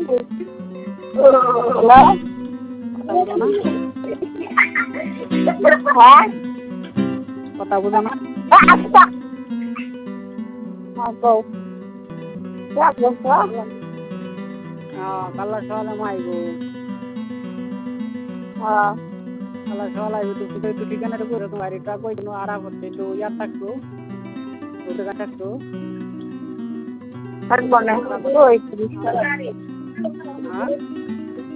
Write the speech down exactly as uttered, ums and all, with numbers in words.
hello কথা বুঝো না হ্যাঁ কথা বুঝো না আচ্ছা হ্যাঁ কও কালা সকালে মাইবো হ্যাঁ কালা সকালে আইবো তো তুই একটু ঠিকানাটা করে তোমার বাড়িটা কই দিনো আরাম করতে একটু ইয়ার থাকতো ওই টাকা থাকতো থাকবো না ওই হ্যাঁ